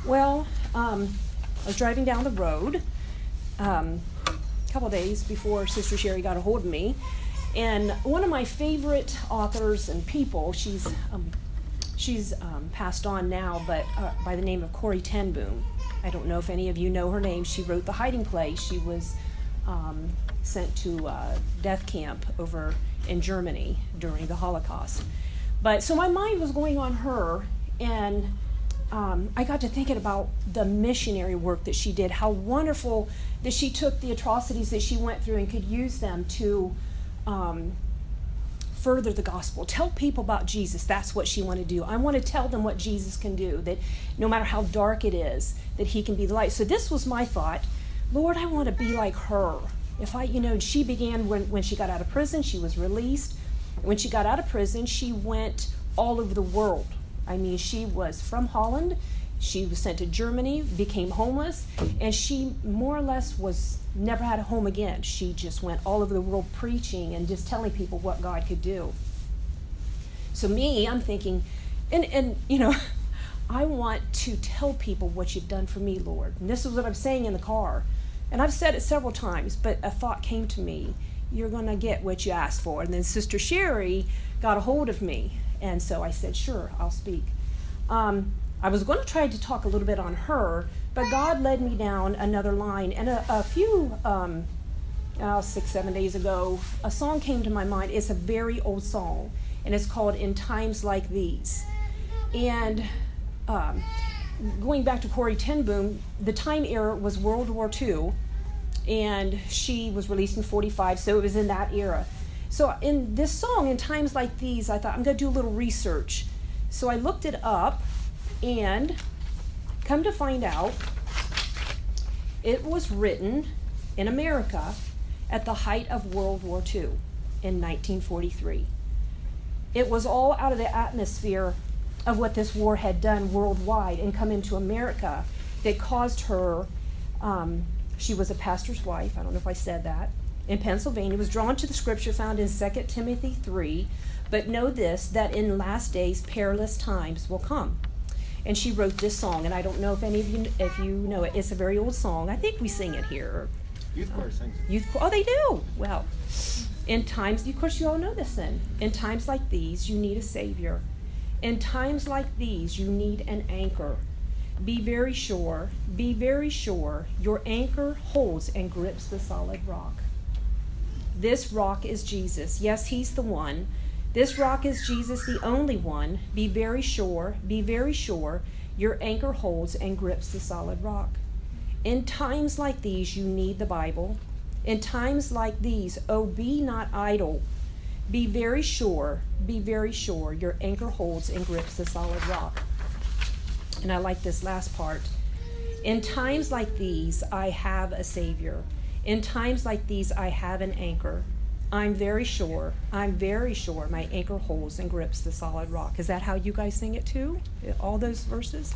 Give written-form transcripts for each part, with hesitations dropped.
Well, I was driving down the road a couple days before Sister Sherry got a hold of me, and one of my favorite authors and people, she's passed on now, but by the name of Corrie ten Boom. I don't know if any of you know her name. She wrote The Hiding Place. She was sent to death camp over in Germany during the Holocaust. But so my mind was going on her, and I got to thinking about the missionary work that she did, how wonderful that she took the atrocities that she went through and could use them to further the gospel, tell people about Jesus. That's what she wanted to do. I want to tell them what Jesus can do, that no matter how dark it is, that he can be the light. So this was my thought, Lord, I want to be like her. If I, she began when she got out of prison, she was released. When she got out of prison, she went all over the world. I mean, she was from Holland. She was sent to Germany, became homeless, and she more or less never had a home again. She just went all over the world preaching and just telling people what God could do. So I'm thinking, and I want to tell people what you've done for me, Lord. And this is what I'm saying in the car. And I've said it several times, but a thought came to me. You're going to get what you asked for. And then Sister Sherry got a hold of me. And so I said, sure, I'll speak. I was going to try to talk a little bit on her, but God led me down another line. And a few, 6-7 days ago, a song came to my mind. It's a very old song, and it's called In Times Like These. And going back to Corrie ten Boom, the time era was World War II, and she was released in 1945, so it was in that era. So in this song, In Times Like These, I thought, I'm going to do a little research. So I looked it up, and come to find out, it was written in America at the height of World War II in 1943. It was all out of the atmosphere of what this war had done worldwide and come into America that caused her, she was a pastor's wife, I don't know if I said that, in Pennsylvania, was drawn to the scripture found in 2 Timothy 3, but know this, that in last days perilous times will come. And she wrote this song, and I don't know if any of you know it. It's a very old song. I think we sing it here. Youth choir sings it. Oh, they do? Well, in times, of course you all know this then. In times like these, you need a Savior. In times like these, you need an anchor. Be very sure, your anchor holds and grips the solid rock. This rock is Jesus. Yes, he's the one. This rock is Jesus, the only one. Be very sure, your anchor holds and grips the solid rock. In times like these, you need the Bible. In times like these, oh, be not idle. Be very sure, your anchor holds and grips the solid rock. And I like this last part. In times like these, I have a Savior. In times like these, I have an anchor. I'm very sure, my anchor holds and grips the solid rock. Is that how you guys sing it too? All those verses?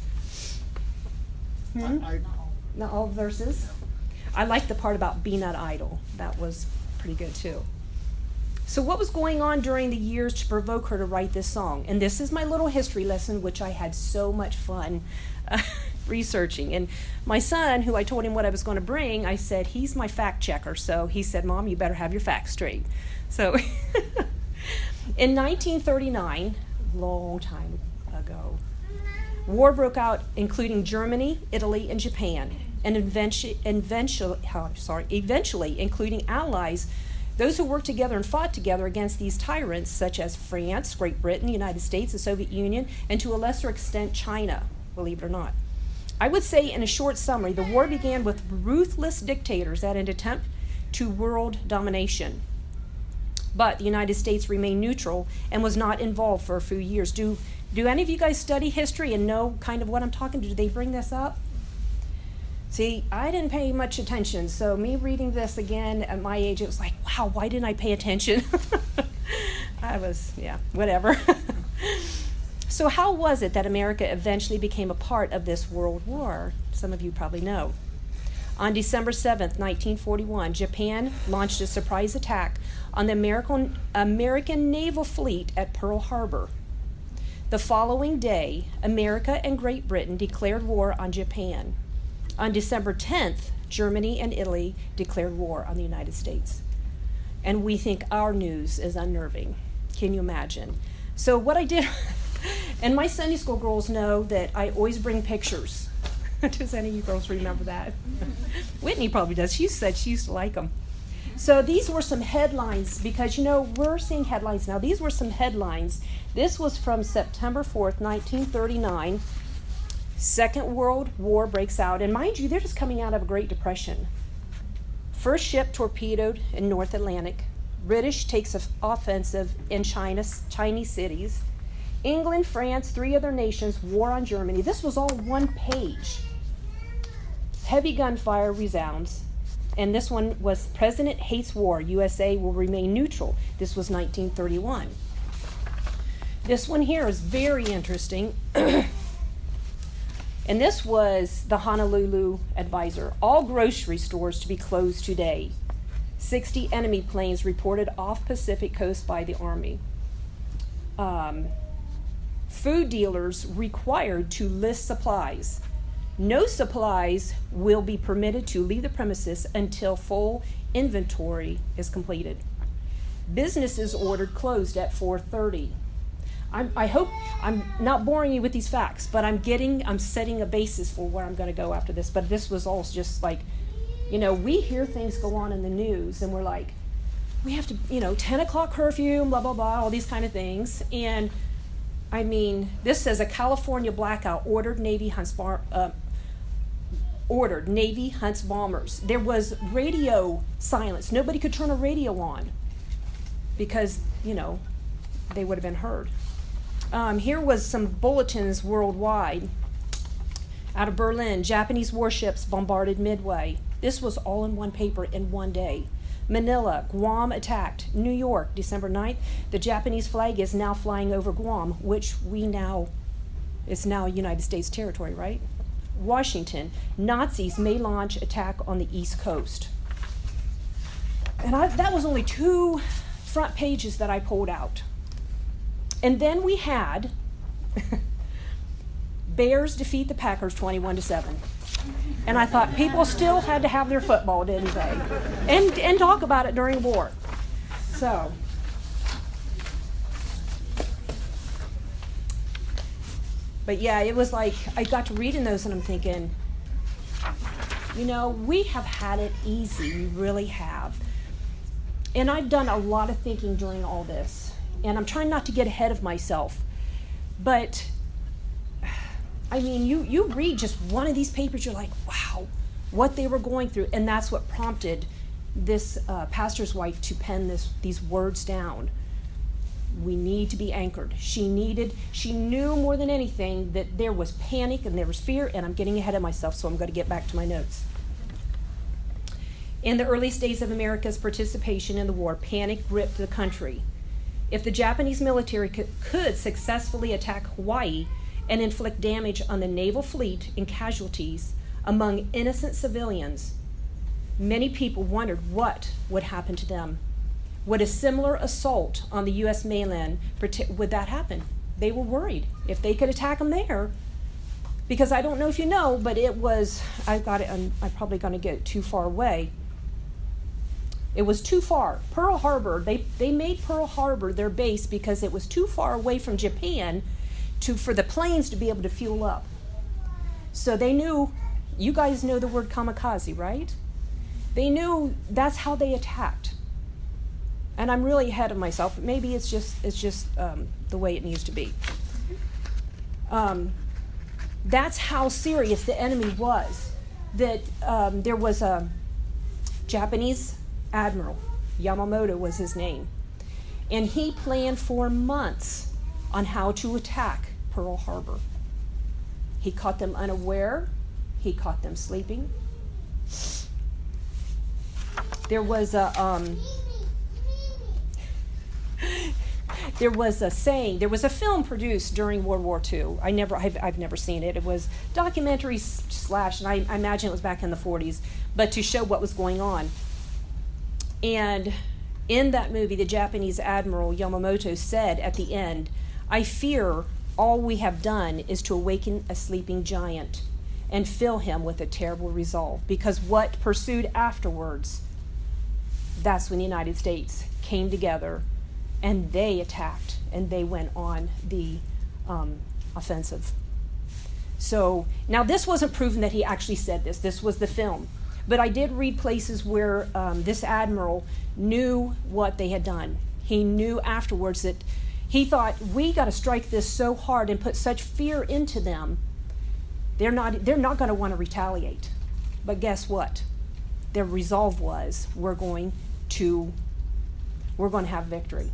Not all the verses? I like the part about be not idle. That was pretty good too. So what was going on during the years to provoke her to write this song? And this is my little history lesson, which I had so much fun researching. And my son, who I told him what I was going to bring, I said, he's my fact checker. So he said, Mom, you better have your facts straight. So in 1939, long time ago, war broke out, including Germany, Italy, and Japan, and eventually including allies, those who worked together and fought together against these tyrants, such as France, Great Britain, the United States, the Soviet Union, and to a lesser extent, China, believe it or not. I would say in a short summary, the war began with ruthless dictators at an attempt to world domination. But the United States remained neutral and was not involved for a few years. Do any of you guys study history and know kind of what I'm talking to? Do they bring this up? See, I didn't pay much attention, so me reading this again at my age, it was like, wow, why didn't I pay attention? Whatever. So how was it that America eventually became a part of this world war? Some of you probably know. On December 7th, 1941, Japan launched a surprise attack on the American naval fleet at Pearl Harbor. The following day, America and Great Britain declared war on Japan. On December 10th, Germany and Italy declared war on the United States. And we think our news is unnerving. Can you imagine? So what I did, and my Sunday school girls know that I always bring pictures. Does any of you girls remember that? Whitney probably does. She said she used to like them. So these were some headlines, because, we're seeing headlines now. These were some headlines. This was from September 4th, 1939. Second World War breaks out. And mind you, they're just coming out of a Great Depression. First ship torpedoed in North Atlantic. British takes offensive in Chinese cities. England, France, 3 other nations, war on Germany. This was all one page. Heavy gunfire resounds. And this one was President Hates War. USA will remain neutral. This was 1931. This one here is very interesting. And this was the Honolulu Advisor. All grocery stores to be closed today. 60 enemy planes reported off Pacific coast by the Army. Food dealers required to list supplies. No supplies will be permitted to leave the premises until full inventory is completed. Businesses ordered closed at 4:30. I hope I'm not boring you with these facts, but I'm setting a basis for where I'm going to go after this. But this was all just like, we hear things go on in the news, and we're like, we have to, 10 o'clock curfew, blah, blah, blah, all these kind of things. And this says a California blackout ordered Navy hunts bombers. There was radio silence. Nobody could turn a radio on because, they would have been heard. Here was some bulletins worldwide. Out of Berlin, Japanese warships bombarded Midway. This was all in one paper in one day. Manila, Guam attacked. New York, December 9th. The Japanese flag is now flying over Guam, which it's now United States territory, right? Washington, Nazis may launch attack on the East Coast. And that was only 2 front pages that I pulled out. And then we had Bears defeat the Packers 21-7. And I thought people still had to have their football, didn't they? And talk about it during war. So, but yeah, it was like I got to reading those and I'm thinking, we have had it easy. We really have. And I've done a lot of thinking during all this. And I'm trying not to get ahead of myself. But you read just one of these papers, you're like, wow, what they were going through. And that's what prompted this pastor's wife to pen these words down. We need to be anchored. She knew more than anything that there was panic and there was fear, and I'm getting ahead of myself, so I'm going to get back to my notes. In the earliest days of America's participation in the war, panic gripped the country. If the Japanese military could successfully attack Hawaii and inflict damage on the naval fleet and casualties among innocent civilians, many people wondered what would happen to them. Would a similar assault on the U.S. mainland, would that happen? They were worried if they could attack them there. Because I don't know if you know, but I'm probably going to get too far away. It was too far. Pearl Harbor, they made Pearl Harbor their base because it was too far away from Japan for the planes to be able to fuel up. So they knew, you guys know the word kamikaze, right? They knew that's how they attacked. And I'm really ahead of myself, but maybe it's just the way it needs to be. That's how serious the enemy was. That there was a Japanese admiral, Yamamoto was his name, and he planned for months on how to attack Pearl Harbor. He caught them unaware. He caught them sleeping. There was a saying. There was a film produced during World War II. I've never seen it. It was documentary / and I imagine it was back in the 40s, but to show what was going on. And in that movie, the Japanese admiral Yamamoto said at the end, "I fear all we have done is to awaken a sleeping giant and fill him with a terrible resolve. Because what pursued afterwards, that's when the United States came together and they attacked and they went on the offensive. So now this wasn't proven that he actually said this. This was the film. But I did read places where this admiral knew what they had done. He knew afterwards that he thought, we got to strike this so hard and put such fear into them, they're not going to want to retaliate. But guess what? Their resolve was, we're going to have victory.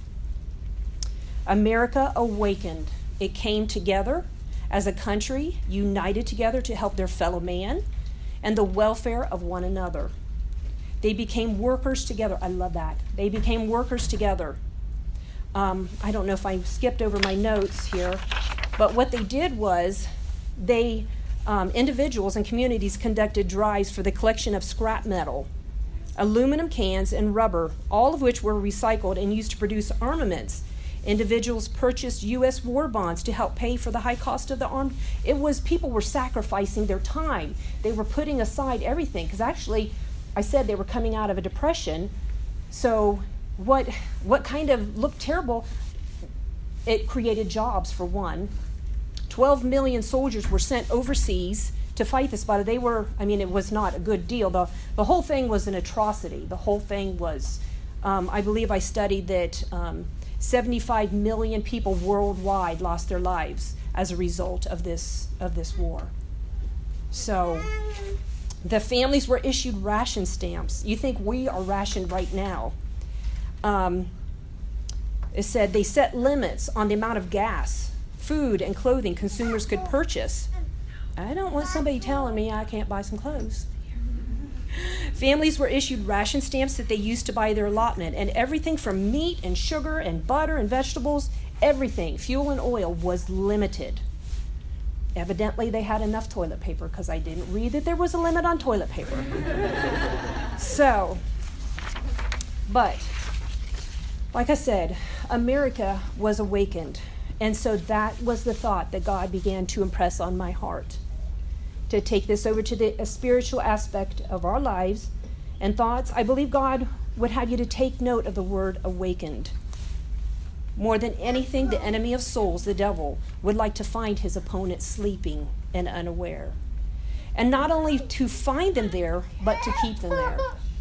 America awakened. It came together as a country, united together to help their fellow man and the welfare of one another. They became workers together. I love that. They became workers together. I don't know if I skipped over my notes here, but what they did was they, individuals and communities conducted drives for the collection of scrap metal, aluminum cans, and rubber, all of which were recycled and used to produce armaments. Individuals purchased U.S. war bonds to help pay for the high cost of the arms. People were sacrificing their time. They were putting aside everything, because actually, I said they were coming out of a depression. So what kind of looked terrible? It created jobs, for one. 12 million soldiers were sent overseas to fight this battle. It was not a good deal. The whole thing was an atrocity. The whole thing was, I believe I studied that 75 million people worldwide lost their lives as a result of this war. So the families were issued ration stamps. You think we are rationed right now. It said they set limits on the amount of gas, food, and clothing consumers could purchase. I don't want somebody telling me I can't buy some clothes. Families were issued ration stamps that they used to buy their allotment, and everything from meat and sugar and butter and vegetables, everything, fuel and oil, was limited. Evidently, they had enough toilet paper, because I didn't read that there was a limit on toilet paper. But, like I said, America was awakened, and so that was the thought that God began to impress on my heart. To take this over to the spiritual aspect of our lives and thoughts, I believe God would have you to take note of the word awakened. More than anything, the enemy of souls, the devil, would like to find his opponent sleeping and unaware. And not only to find them there, but to keep them there.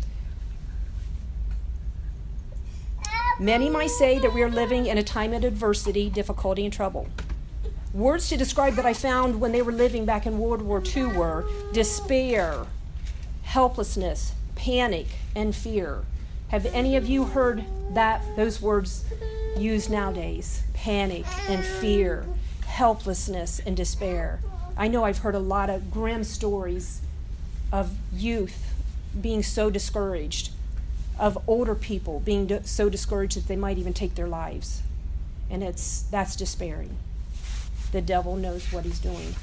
Many might say that we are living in a time of adversity, difficulty, and trouble. Words to describe that I found when they were living back in World War II were despair, helplessness, panic, and fear. Have any of you heard those words used nowadays? Panic and fear, helplessness and despair. I know I've heard a lot of grim stories of youth being so discouraged, of older people being so discouraged that they might even take their lives. And that's despairing. The devil knows what he's doing.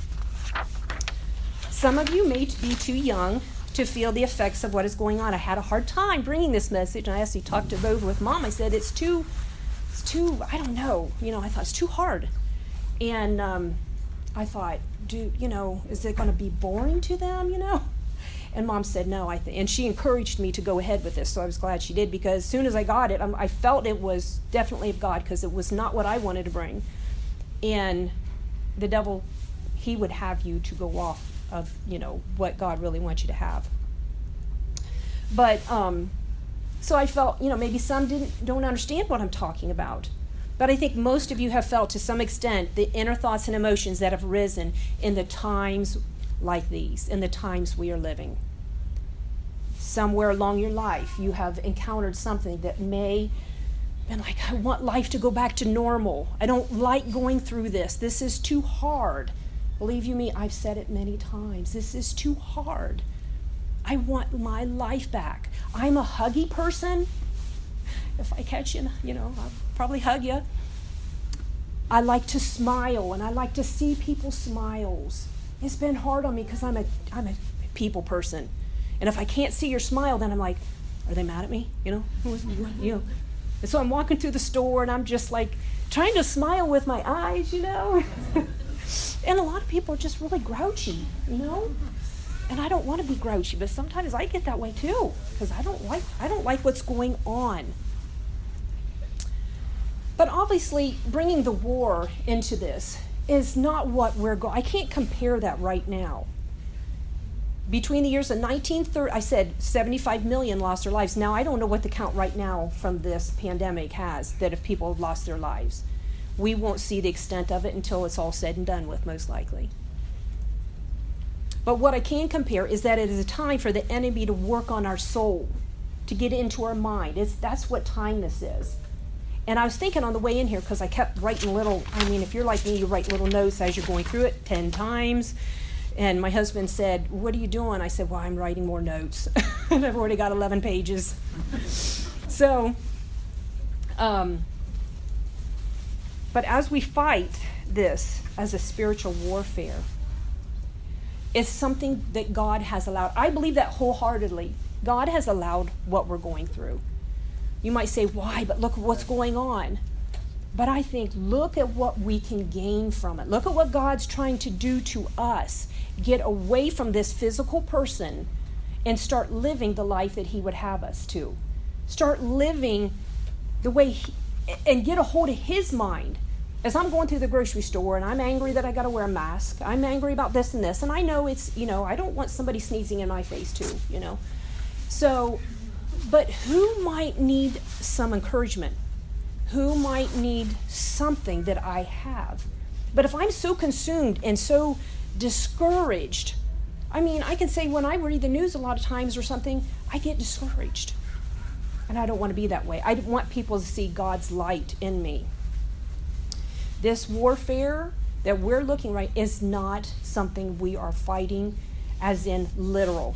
Some of you may be too young to feel the effects of what is going on. I had a hard time bringing this message, and I actually talked it over with Mom. I said, it's too, I don't know. I thought it's too hard. And I thought, is it going to be boring to them, And Mom said, no, and she encouraged me to go ahead with this, so I was glad she did, because as soon as I got it, I felt it was definitely of God, because it was not what I wanted to bring. And the devil, he would have you to go off of, what God really wants you to have. But, so I felt, maybe some don't understand what I'm talking about. But I think most of you have felt, to some extent, the inner thoughts and emotions that have risen in the times like these, in the times we are living. Somewhere along your life, you have encountered something that may been like, I want life to go back to normal. I don't like going through this. This is too hard. Believe you me, I've said it many times. This is too hard. I want my life back. I'm a huggy person. If I catch you, I'll probably hug you. I like to smile, and I like to see people's smiles. It's been hard on me because I'm a people person. And if I can't see your smile, then I'm like, are they mad at me? And so I'm walking through the store, and I'm just like trying to smile with my eyes, And a lot of people are just really grouchy, And I don't want to be grouchy, but sometimes I get that way too, because I don't like what's going on. But obviously, bringing the war into this is not what we're going. I can't compare that right now. Between the years of 1930, I said 75 million lost their lives. Now, I don't know what the count right now from this pandemic has, that if people have lost their lives. We won't see the extent of it until it's all said and done with, most likely. But what I can compare is that it is a time for the enemy to work on our soul, to get into our mind. That's what time this is. And I was thinking on the way in here, because I kept writing if you're like me, you write little notes as you're going through it 10 times. And my husband said, "What are you doing?" I said, "Well, I'm writing more notes." And I've already got 11 pages. So, but as we fight this as a spiritual warfare, it's something that God has allowed. I believe that wholeheartedly. God has allowed what we're going through. You might say, why? But look at what's going on. But I think, look at what we can gain from it. Look at what God's trying to do to us. Get away from this physical person and start living the life that he would have us to. Start living the way and get a hold of his mind. As I'm going through the grocery store and I'm angry that I got to wear a mask, I'm angry about this and this, and I know it's, I don't want somebody sneezing in my face too, So, but who might need some encouragement? Who might need something that I have? But if I'm so consumed and so discouraged, I can say when I read the news a lot of times or something, I get discouraged. And I don't want to be that way. I want people to see God's light in me. This warfare that we're looking right is not something we are fighting as in literal.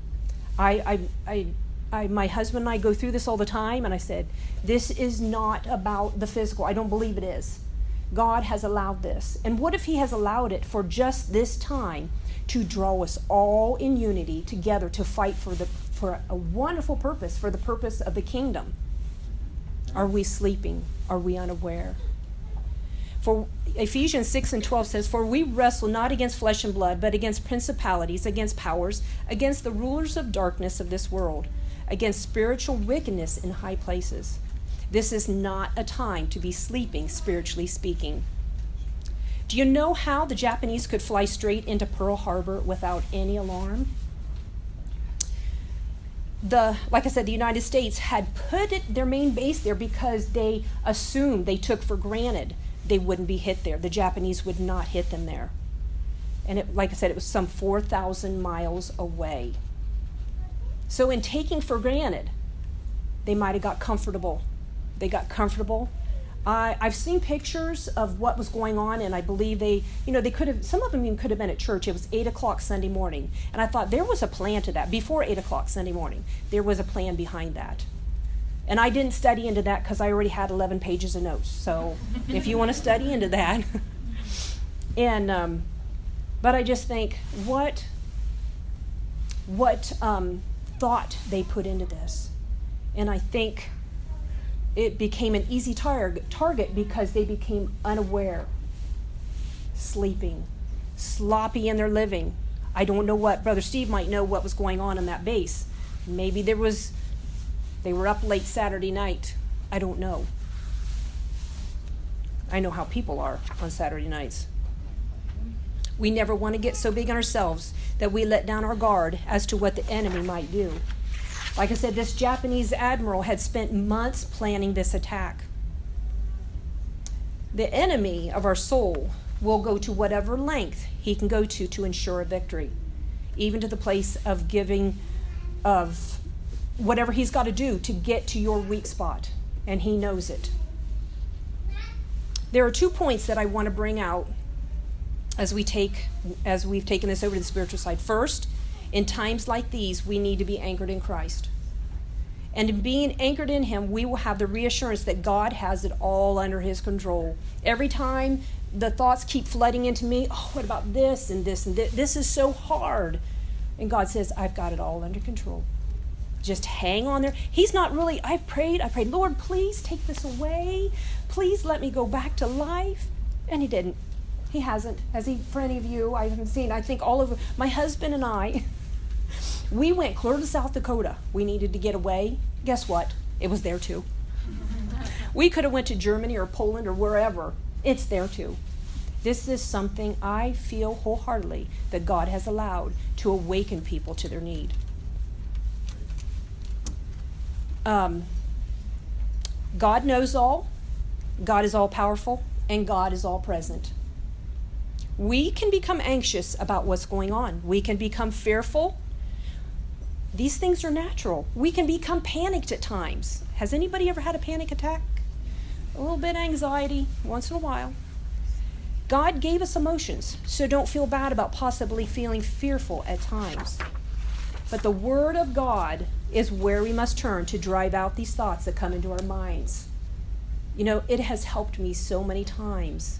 My husband and I go through this all the time, and I said, this is not about the physical. I don't believe it is. God has allowed this. And what if he has allowed it for just this time to draw us all in unity together to fight for a wonderful purpose, for the purpose of the kingdom? Are we sleeping? Are we unaware? For Ephesians 6:12 says, "For we wrestle not against flesh and blood, but against principalities, against powers, against the rulers of darkness of this world, against spiritual wickedness in high places." This is not a time to be sleeping, spiritually speaking. Do you know how the Japanese could fly straight into Pearl Harbor without any alarm? Like I said, the United States had put their main base there because they assumed, they took for granted they wouldn't be hit there. The Japanese would not hit them there. And like I said, it was some 4,000 miles away. So in taking for granted, they might have got comfortable. They got comfortable. I've seen pictures of what was going on, and I believe they could have, some of them even could have been at church. It was 8 o'clock Sunday morning. And I thought there was a plan to that. Before 8 o'clock Sunday morning, there was a plan behind that. And I didn't study into that because I already had 11 pages of notes. So if you want to study into that. And but I just think what thought they put into this. And I think it became an easy target because they became unaware, sleeping, sloppy in their living. I don't know what, Brother Steve might know what was going on in that base. Maybe they were up late Saturday night. I don't know. I know how people are on Saturday nights. We never want to get so big on ourselves that we let down our guard as to what the enemy might do. Like I said, this Japanese admiral had spent months planning this attack. The enemy of our soul will go to whatever length he can go to ensure a victory, even to the place of giving of whatever he's got to do to get to your weak spot, and he knows it. There are 2 points that I want to bring out as we've taken this over to the spiritual side. First, in times like these, we need to be anchored in Christ. And in being anchored in him, we will have the reassurance that God has it all under his control. Every time the thoughts keep flooding into me, oh, what about this and this and this? This is so hard. And God says, I've got it all under control. Just hang on there. He's not really, I prayed, Lord, please take this away. Please let me go back to life. And he didn't. He hasn't. Has he, for any of you, I haven't seen, I think all of my husband and I, we went clear to South Dakota. We needed to get away. Guess what? It was there too. We could have went to Germany or Poland or wherever. It's there too. This is something I feel wholeheartedly that God has allowed to awaken people to their need. God knows all, God is all powerful, and God is all present. We can become anxious about what's going on. We can become fearful. These things are natural. We can become panicked at times. Has anybody ever had a panic attack? A little bit of anxiety once in a while. God gave us emotions, so don't feel bad about possibly feeling fearful at times. But the Word of God is where we must turn to drive out these thoughts that come into our minds. You know, it has helped me so many times.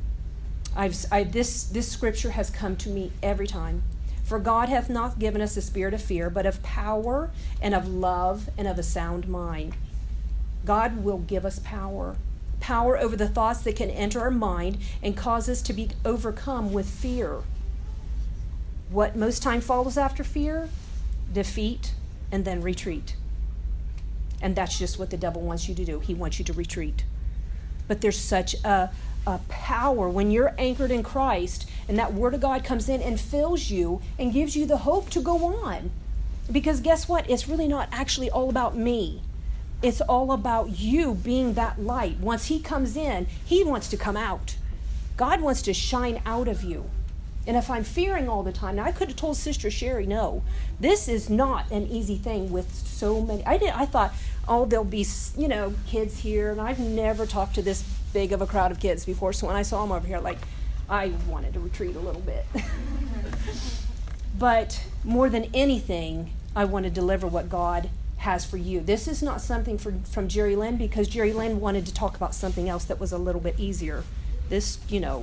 This scripture has come to me every time. For God hath not given us a spirit of fear, but of power and of love and of a sound mind. God will give us power. Power over the thoughts that can enter our mind and cause us to be overcome with fear. What most time follows after fear? Defeat and then retreat. And that's just what the devil wants you to do. He wants you to retreat. But there's such a power when you're anchored in Christ and that Word of God comes in and fills you and gives you the hope to go on. Because guess what? It's really not actually all about me. It's all about you being that light. Once He comes in, He wants to come out. God wants to shine out of you. And if I'm fearing all the time, now I could have told Sister Sherry, no, this is not an easy thing with so many. I thought, oh, there'll be, kids here. And I've never talked to this big of a crowd of kids before. So when I saw them over here, I wanted to retreat a little bit. But more than anything, I want to deliver what God has for you. This is not something from Jerry Lynn, because Jerry Lynn wanted to talk about something else that was a little bit easier. This,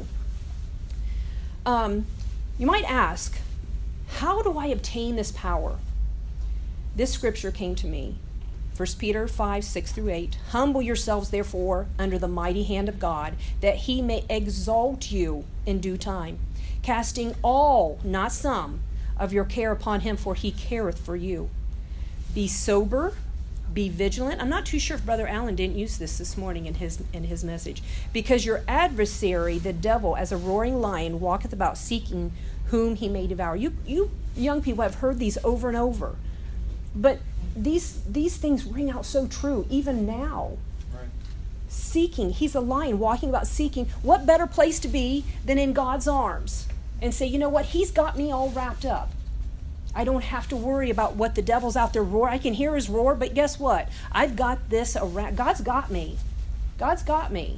you might ask, how do I obtain this power? This scripture came to me. 1 Peter 5:6-8. Humble yourselves, therefore, under the mighty hand of God, that He may exalt you in due time, casting all, not some, of your care upon Him, for He careth for you. Be sober, be vigilant. I'm not too sure if Brother Allen didn't use this morning in his message. Because your adversary, the devil, as a roaring lion, walketh about seeking whom he may devour. You young people have heard these over and over. But these things ring out so true, even now. Right. Seeking. He's a lion walking about seeking. What better place to be than in God's arms? And say, you know what? He's got me all wrapped up. I don't have to worry about what the devil's out there roar. I can hear his roar, but guess what? I've got this around. God's got me. God's got me.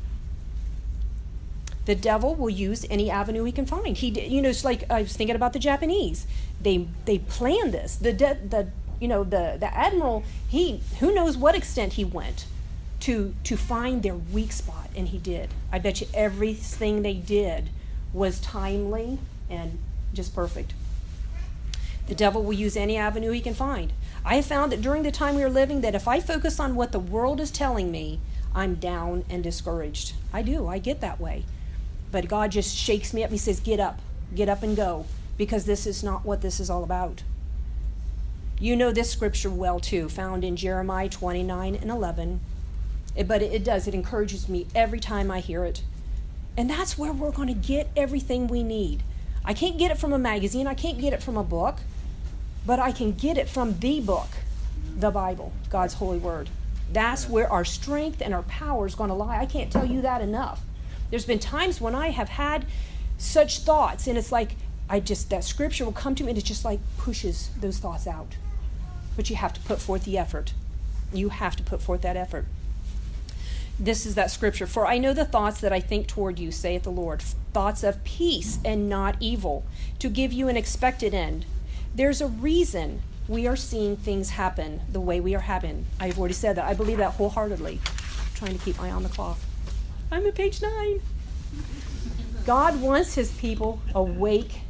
The devil will use any avenue he can find. It's like I was thinking about the Japanese. They planned this. The admiral, who knows what extent he went to find their weak spot, and he did. I bet you everything they did was timely and just perfect. The devil will use any avenue he can find. I have found that during the time we are living, that if I focus on what the world is telling me, I'm down and discouraged. I get that way. But God just shakes me up. He says, get up and go, because this is not what this is all about. You know this scripture well too, found in Jeremiah 29:11. But it encourages me every time I hear it. And that's where we're going to get everything we need. I can't get it from a magazine. I can't get it from a book. But I can get it from the book, the Bible, God's holy word. That's where our strength and our power is going to lie. I can't tell you that enough. There's been times when I have had such thoughts, and it's like that scripture will come to me, and it just like pushes those thoughts out. But you have to put forth the effort. You have to put forth that effort. This is that scripture. For I know the thoughts that I think toward you, saith the Lord, thoughts of peace and not evil, to give you an expected end. There's a reason we are seeing things happen the way we are having. I've already said that. I believe that wholeheartedly. I'm trying to keep my eye on the clock. I'm at page 9. God wants His people awake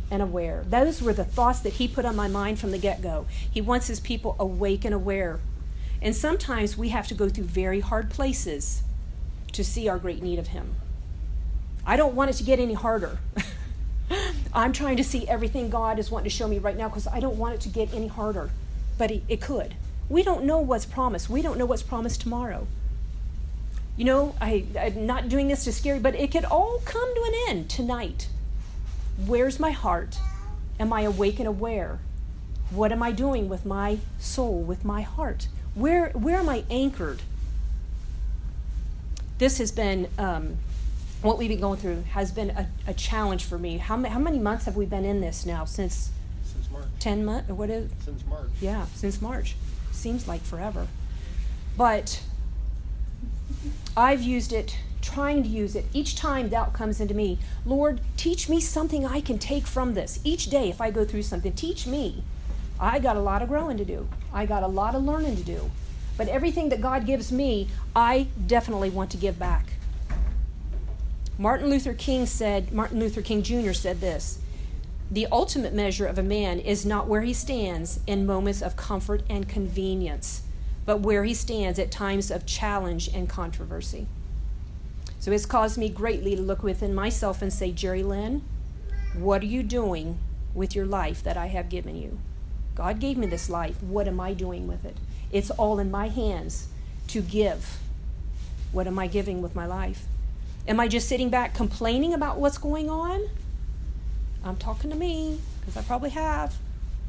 and aware. Those were the thoughts that he put on my mind from the get-go. He wants his people awake and aware. And sometimes we have to go through very hard places to see our great need of him. I don't want it to get any harder. I'm trying to see everything God is wanting to show me right now because I don't want it to get any harder. But it could. We don't know what's promised. We don't know what's promised tomorrow. You know, I'm not doing this to scare you, but it could all come to an end tonight. Where's my heart? Am I awake and aware? What am I doing with my soul, with my heart? Where am I anchored? This has been, what we've been going through has been a challenge for me. How many months have we been in this now? Since March. 10 months? What is it? Since March. Yeah, since March. Seems like forever. But I've used it, trying to use it. Each time doubt comes into me, Lord, teach me something I can take from this. Each day if I go through something, teach me. I got a lot of growing to do. I got a lot of learning to do. But everything that God gives me, I definitely want to give back. Martin Luther King Jr. said this, the ultimate measure of a man is not where he stands in moments of comfort and convenience, but where he stands at times of challenge and controversy. So it's caused me greatly to look within myself and say, Jerry Lynn, what are you doing with your life that I have given you? God gave me this life. What am I doing with it? It's all in my hands to give. What am I giving with my life? Am I just sitting back complaining about what's going on? I'm talking to me, because I probably have.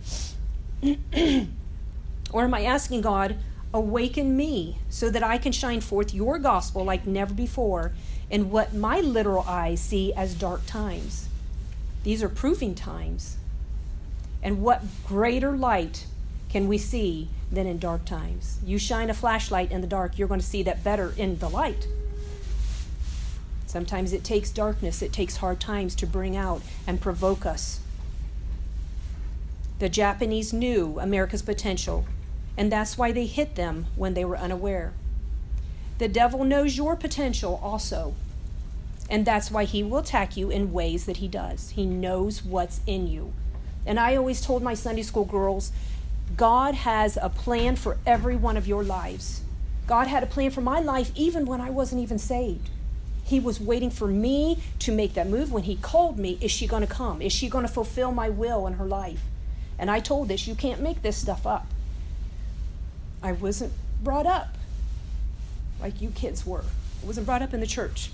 Or am I asking God, awaken me so that I can shine forth your gospel like never before in what my literal eyes see as dark times? These are proving times. And what greater light can we see than in dark times? You shine a flashlight in the dark, you're going to see that better in the light. Sometimes it takes darkness, it takes hard times to bring out and provoke us. The Japanese knew America's potential, and that's why they hit them when they were unaware. The devil knows your potential also, and that's why he will attack you in ways that he does. He knows what's in you. And I always told my Sunday school girls, God has a plan for every one of your lives. God had a plan for my life even when I wasn't even saved. He was waiting for me to make that move. When he called me, is she going to come? Is she going to fulfill my will in her life? And I told this, you can't make this stuff up. I wasn't brought up like you kids were. I wasn't brought up in the church.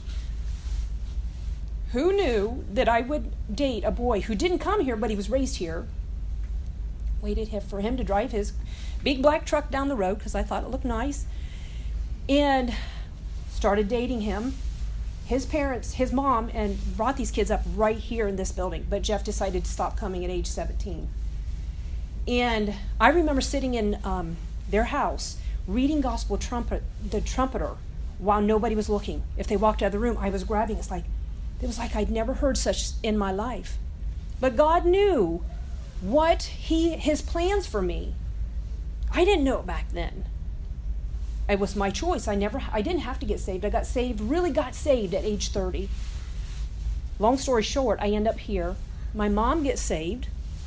Who knew that I would date a boy who didn't come here, but he was raised here? Waited for him to drive his big black truck down the road because I thought it looked nice. And started dating him. His parents, his mom, and brought these kids up right here in this building. But Jeff decided to stop coming at age 17. And I remember sitting in their house reading Gospel the Trumpeter while nobody was looking. If they walked out of the room, I was grabbing. It was like I'd never heard such in my life. But God knew what his plans for me. I didn't know it back then. It was my choice. I didn't have to get saved. I really got saved at age 30. Long story short, I end up here. My mom gets saved.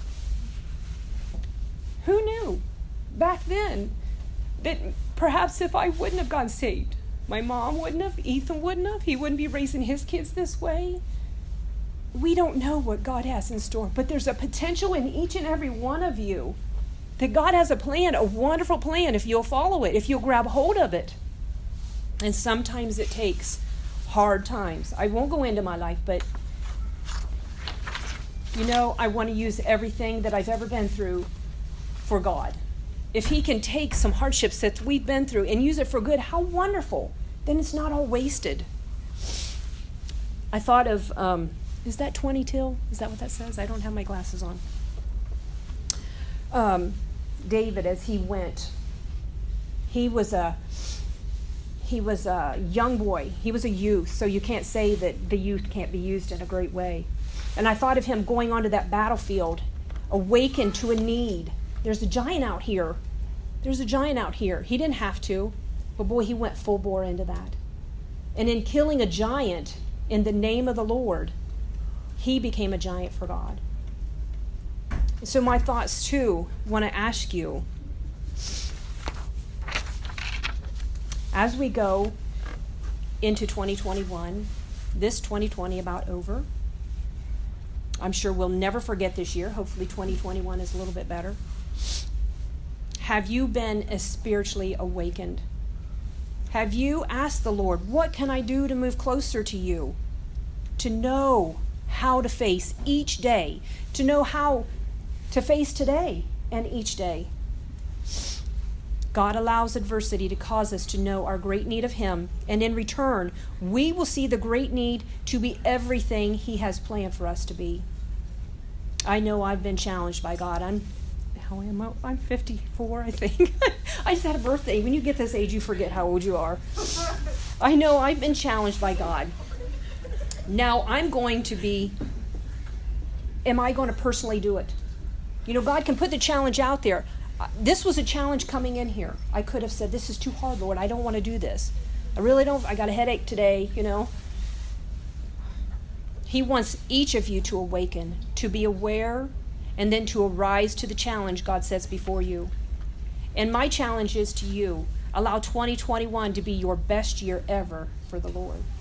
Who knew back then that perhaps if I wouldn't have gotten saved, my mom wouldn't have, Ethan wouldn't have, he wouldn't be raising his kids this way? We don't know what God has in store, but there's a potential in each and every one of you that God has a plan, a wonderful plan, if you'll follow it, if you'll grab hold of it. And sometimes it takes hard times. I won't go into my life, but I want to use everything that I've ever been through for God. If he can take some hardships that we've been through and use it for good, how wonderful. Then it's not all wasted. I thought of, is that 20 till? Is that what that says? I don't have my glasses on. David, as he went, he was a young boy. He was a youth, so you can't say that the youth can't be used in a great way. And I thought of him going onto that battlefield, awakened to a need. There's a giant out here. There's a giant out here. He didn't have to, but boy, he went full bore into that. And in killing a giant in the name of the Lord, he became a giant for God. So my thoughts too, want to ask you, as we go into 2021, this 2020 about over. I'm sure we'll never forget this year. Hopefully 2021 is a little bit better. Have you been spiritually awakened? Have you asked the Lord, what can I do to move closer to you? To know how to face each day, to know how to face today and each day. God allows adversity to cause us to know our great need of Him, and in return, we will see the great need to be everything He has planned for us to be. I know I've been challenged by God. I'm 54, I think. I just had a birthday. When you get this age, you forget how old you are. I know I've been challenged by God. Now I'm going to be, am I going to personally do it? You know, God can put the challenge out there. This was a challenge coming in here. I could have said, this is too hard, Lord. I don't want to do this. I really don't. I got a headache today, you know. He wants each of you to awaken, to be aware, and then to arise to the challenge God sets before you. And my challenge is to you, allow 2021 to be your best year ever for the Lord.